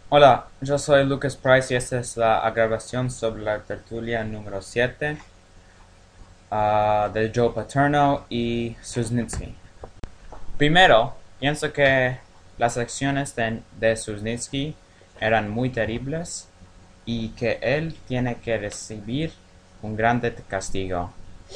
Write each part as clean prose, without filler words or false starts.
Hola, yo soy Lucas Price y esta es la grabación sobre la tertulia número 7 de Joe Paterno y Susnitsky. Primero, pienso que las acciones de Susnitsky eran muy terribles y que él tiene que recibir un grande castigo.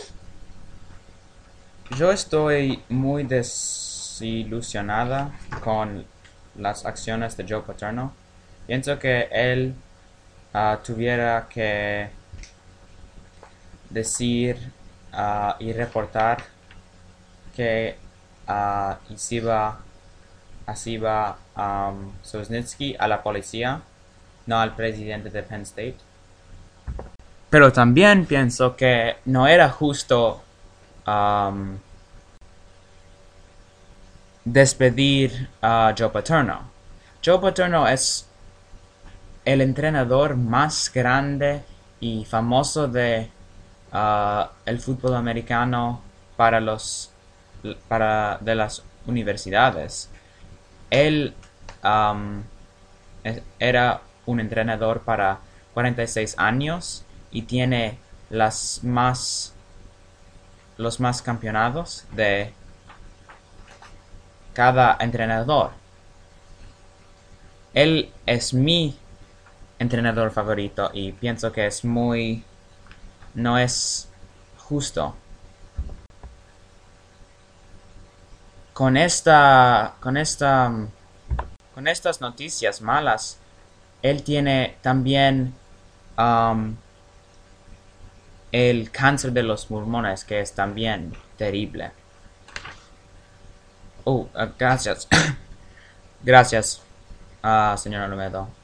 Yo estoy muy desilusionada con las acciones de Joe Paterno. Pienso que él tuviera que decir y reportar que así va Susnitsky a la policía, no al presidente de Penn State. Pero también pienso que no era justo um, despedir a Joe Paterno. Joe Paterno es el entrenador más grande y famoso de el fútbol americano para de las universidades. Él era un entrenador para 46 años y tiene los más campeonatos de cada entrenador. Él es mi entrenador favorito y pienso que no es justo. Con estas noticias malas, él tiene también um, el cáncer de los pulmones, que es también terrible. Gracias. Gracias, señor Olmedo.